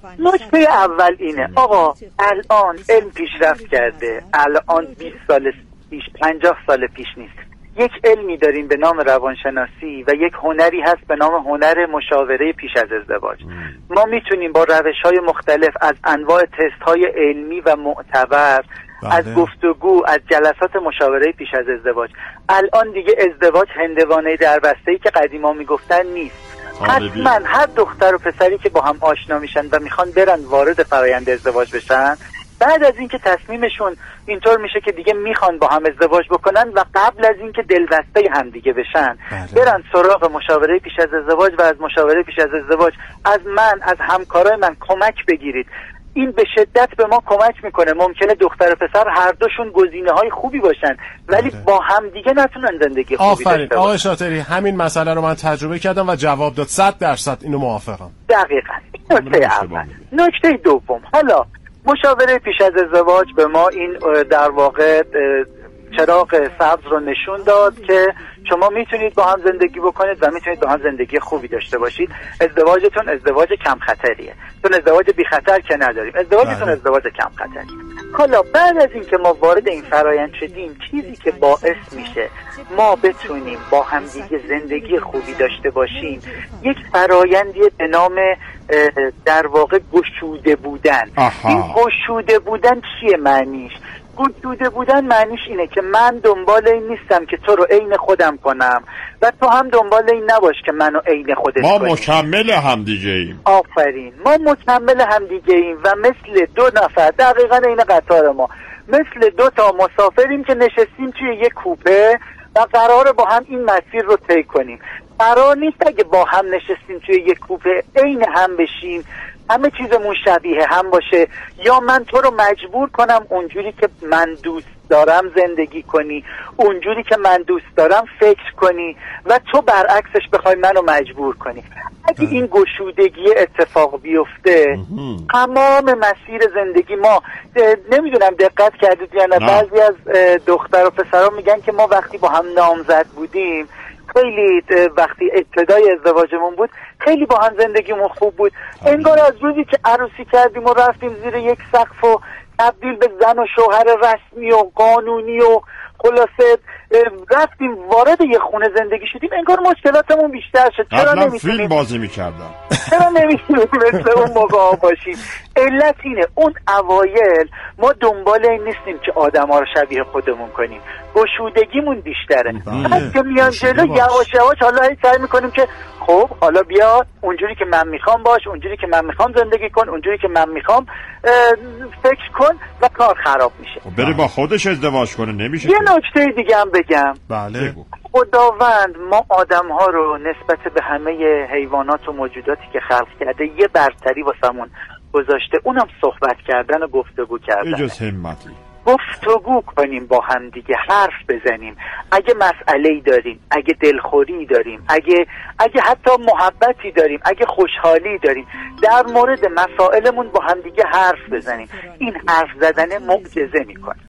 نکته اول اینه آقا، الان علم پیشرفت کرده، الان 20 سال پیش 50 سال پیش نیست. یک علمی داریم به نام روانشناسی و یک هنری هست به نام هنر مشاوره پیش از ازدواج. ما میتونیم با روش‌های مختلف از انواع تست‌های علمی و معتبر، از گفتگو، از جلسات مشاوره پیش از ازدواج، الان دیگه ازدواج هندوانه دربسته‌ای که قدیما میگفتن نیست. حتما هر دختر و پسری که با هم آشنا میشن و میخوان برن وارد فرایند ازدواج بشن، بعد از اینکه تصمیمشون اینطور میشه که دیگه میخوان با هم ازدواج بکنن و قبل از اینکه دلبسته هم دیگه بشن، برن سراغ مشاوره پیش از ازدواج و از مشاوره پیش از ازدواج از من، از همکارای من کمک بگیرید. این به شدت به ما کمک میکنه. ممکنه دختر و پسر هر دوشون گزینه‌های خوبی باشن ولی با هم دیگه نتونن زندگی خوبی داشته باشن. آقای شاطری، همین مسئله رو من تجربه کردم و جواب داد. 100% اینو موافقم. دقیقاً. نکته اول. نکته دوم، حالا مشاوره پیش از ازدواج به ما این در واقع چراغ سبز رو نشون داد که شما میتونید با هم زندگی بکنید و میتونید با هم زندگی خوبی داشته باشید. ازدواجتون ازدواج کم خطریه، چون ازدواج بی خطر که نداریم، ازدواجتون ازدواج کم خطریه. حالا بعد از اینکه ما وارد این فرایند شدیم، چیزی که باعث میشه ما بتونیم با هم دیگه زندگی خوبی داشته باشیم یک فرایندی به نام در واقع گشوده بودن. این گشوده بودن چیه معنیش؟ گشوده بودن معنیش اینه که من دنبال این نیستم که تو رو عین خودم کنم و تو هم دنبال این نباش که منو عین خودت کنی. ما مکمل همدیگه ایم. آفرین، ما مکمل همدیگه ایم و مثل دو نفر، دقیقاً این قطار ما، مثل دو تا مسافریم که نشستیم توی یک کوپه و قراره با هم این مسیر رو طی کنیم. قرار نیست اگه با هم نشستیم توی یک کوپه عین هم بشیم، همه چیزمون شبیه هم باشه، یا من تو رو مجبور کنم اونجوری که من دوست دارم زندگی کنی، اونجوری که من دوست دارم فکر کنی و تو برعکسش بخوای منو مجبور کنی. اگه این گشودگی اتفاق بیفته، تمام مسیر زندگی ما، نمیدونم دقت کردید یا نه، بعضی از دختر و پسرها میگن که ما وقتی با هم نامزد بودیم، خیلی وقتی ابتدای ازدواجمون بود، خیلی با هم زندگیمون خوب بود، انگار از روزی که عروسی کردیم و رفتیم زیر یک سقف و تبدیل به زن و شوهر رسمی و قانونی و خلاصه رفتیم وارد یه خونه زندگی شدیم، انگار مشکلاتمون بیشتر شد. چرا نمیتونیم فیلم بازی میکردم؟ چرا نمیتونیم مثل اون موقع باشیم؟ علت اینه اون اوایل ما دنبال این نیستیم که آدم ها رو شبیه خودمون کنیم، گشودگیمون بیشتره. بعد که میان جلو یواش یواش حالا سعی میکنیم که خب حالا بیا اونجوری که من میخوام باش، اونجوری که من میخوام زندگی کن، اونجوری که من میخوام فکر کن و کار خراب میشه. بره با خودش ازدواج کنه نمیشه. یه نکته دیگه هم بگم. بله. خداوند ما آدم ها رو نسبت به همه حیوانات و موجوداتی که خلق کرده یه برتری واسمون گذاشته، اونم صحبت کردن و گفتگو کردن. بجز همتی گفتگو کنیم با هم دیگه، حرف بزنیم. اگه مسئله‌ای داریم، اگه دلخوری داریم، اگه حتی محبتی داریم، اگه خوشحالی داریم، در مورد مسائلمون با هم دیگه حرف بزنیم. این حرف زدن معجزه میکنه.